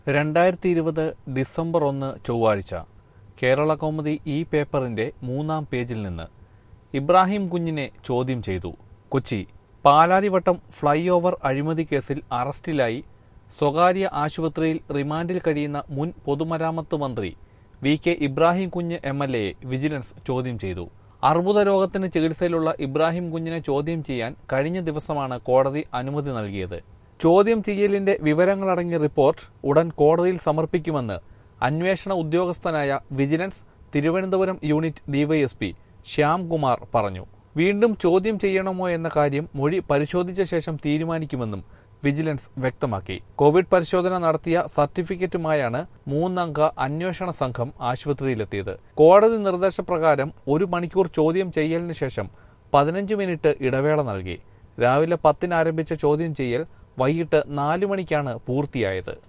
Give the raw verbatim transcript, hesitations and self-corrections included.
രണ്ടായിരത്തി ഇരുപത് ഡിസംബർ ഒന്ന് ചൊവ്വാഴ്ച കേരള കൗമുദി ഈ പേപ്പറിന്റെ മൂന്നാം പേജിൽ നിന്ന് ഇബ്രാഹിം കുഞ്ഞിനെ ചോദ്യം ചെയ്തു. കൊച്ചി പാലാരിവട്ടം ഫ്ളൈ ഓവർ അഴിമതി കേസിൽ അറസ്റ്റിലായി സ്വകാര്യ ആശുപത്രിയിൽ റിമാൻഡിൽ കഴിയുന്ന മുൻ പൊതുമരാമത്ത് മന്ത്രി വി കെ ഇബ്രാഹിം കുഞ്ഞ് എം എൽ എയെ വിജിലൻസ് ചോദ്യം ചെയ്തു. അർബുദ രോഗത്തിന് ചികിത്സയിലുള്ള ഇബ്രാഹിം കുഞ്ഞിനെ ചോദ്യം ചെയ്യാൻ കഴിഞ്ഞ ദിവസമാണ് കോടതി അനുമതി നൽകിയത്. ചോദ്യം ചെയ്യലിന്റെ വിവരങ്ങളടങ്ങിയ റിപ്പോർട്ട് ഉടൻ കോടതിയിൽ സമർപ്പിക്കുമെന്ന് അന്വേഷണ ഉദ്യോഗസ്ഥനായ vigilance Thiruvananthapuram unit DYSP Shyamkumar പറഞ്ഞു. വീണ്ടും ചോദ്യം ചെയ്യണമോ എന്ന കാര്യം മൊഴി പരിശോധിച്ച ശേഷം തീരുമാനിക്കുമെന്നും വിജിലൻസ് വ്യക്തമാക്കി. കോവിഡ് പരിശോധന നടത്തിയ സർട്ടിഫിക്കറ്റുമായാണ് മൂന്നംഗ അന്വേഷണ സംഘം ആശുപത്രിയിലെത്തിയത്. കോടതി നിർദ്ദേശപ്രകാരം ഒരു മണിക്കൂർ ചോദ്യം ചെയ്യലിന് ശേഷം പതിനഞ്ച് മിനിറ്റ് ഇടവേള നൽകി. രാവിലെ പത്തിന് ആരംഭിച്ച ചോദ്യം ചെയ്യൽ വൈകിട്ട് നാലു മണിക്കാണ് പൂർത്തിയായത്.